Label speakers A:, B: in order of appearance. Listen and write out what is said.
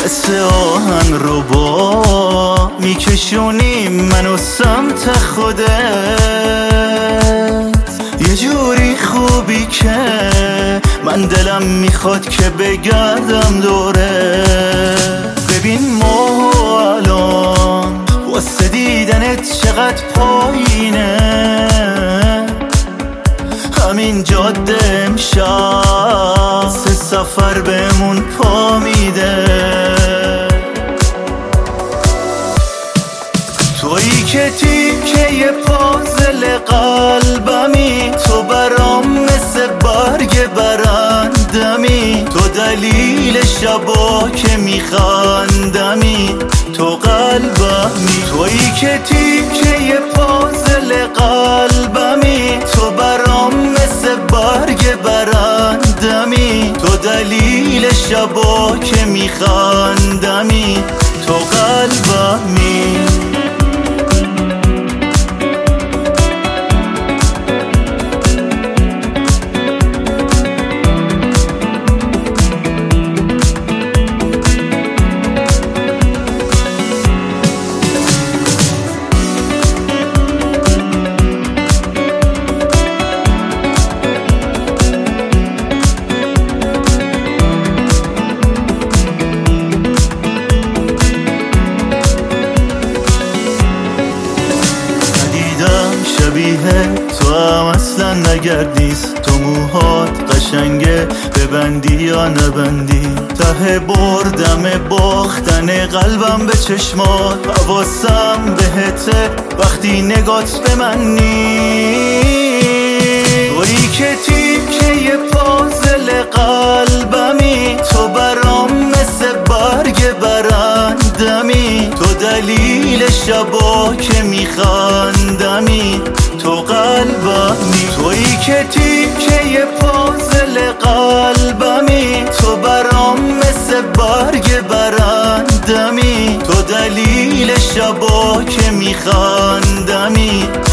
A: مثل آهن رو با میکشونی منو سمت خودت، یه جوری خوبی که من دلم میخواد که بگردم دوره. ببین ما الان واسه دیدنت چقدر پایینه، همین جاده امشب سه سفر بهمون پا میده. تویی که تیکه پازل قلبمی، تو برام مثل برگ برندمی، تو دلیل شبا که میخندمی، تو قلبمی. تویی که تیکه پازل قلبمی، تو برام مثل برگ برندمی، تو دلیل شبا که میخندمی، تو قلبمی. شبیه تو هم اصلا نگردیست، تو موهات قشنگه ببندی یا نبندی، ته بردم باختن قلبم به چشمات، حواسم بهته وقتی نگات به من نیست. تویی که تیکه پازل قلبمی، تو برام مثل برگ برندمی، تو دلیل شبا که میخندمی، تو قلبمی. تویی که تیکه پازل قلبمی، تو برام مثل برگ برندمی، تو دلیل شبا که میخندمی،